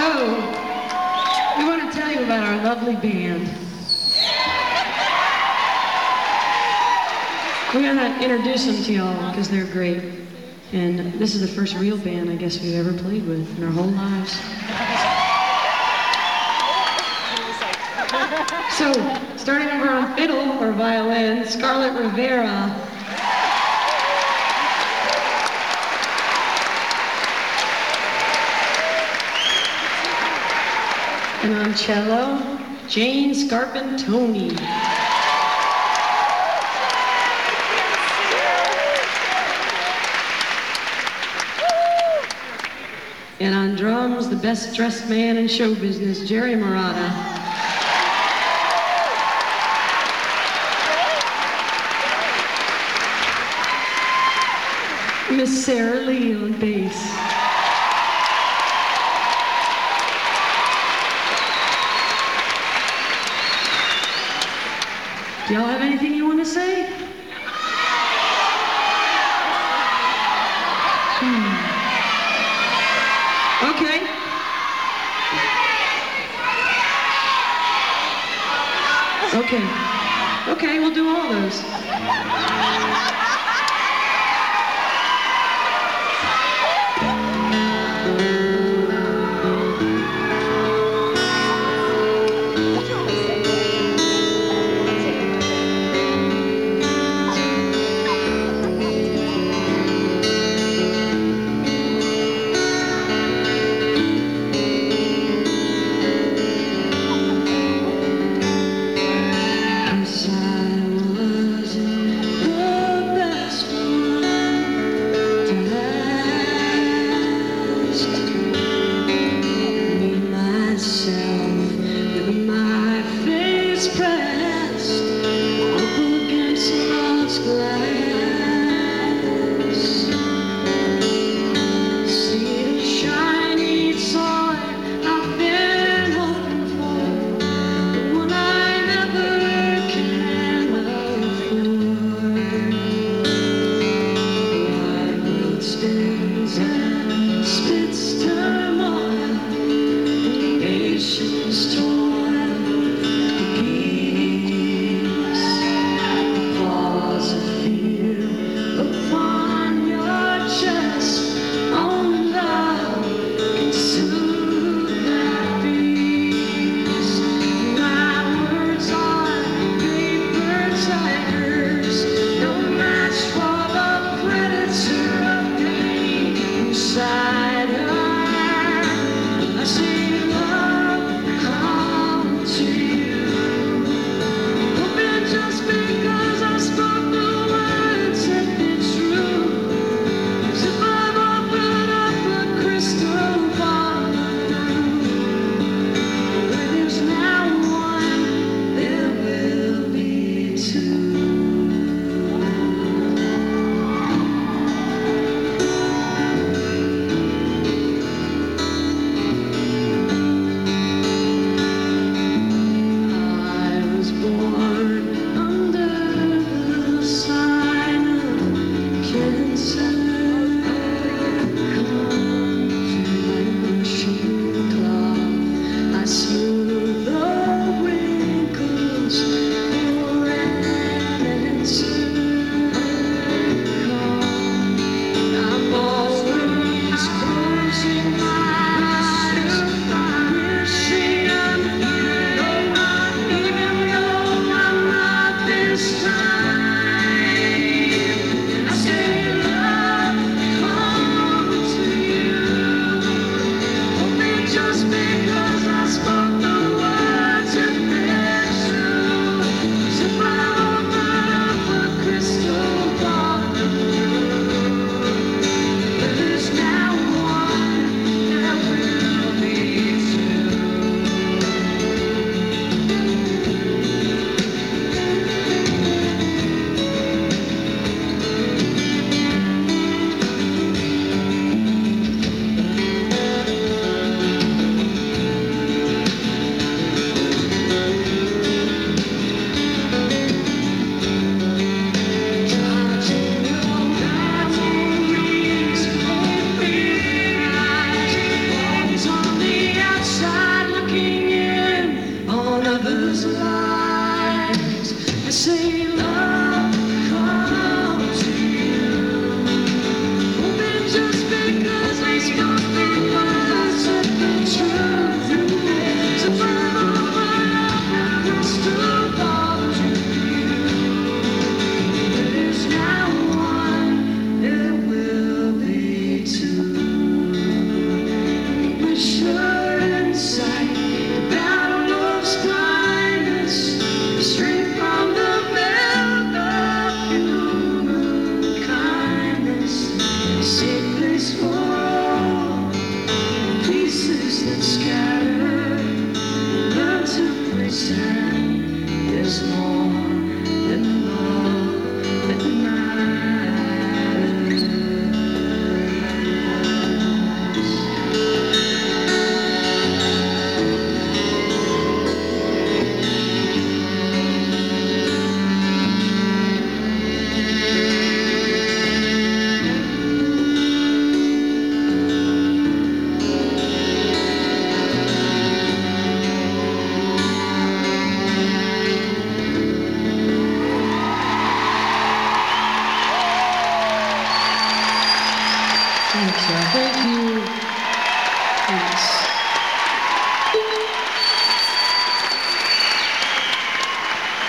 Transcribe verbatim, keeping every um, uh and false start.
So, we want to tell you about our lovely band. We're going to introduce them to y'all because they're great. And this is the first real band I guess we've ever played with in our whole lives. So, starting over on fiddle or violin, Scarlett Rivera. And on cello, Jane Scarpantoni. And on drums, the best dressed man in show business, Jerry Marotta. Miss Sarah Lee on bass. Do y'all have anything you want to say? Hmm. Okay. Okay. Okay, we'll do all those. I was in Thanks, y'all. Thank you. Thanks.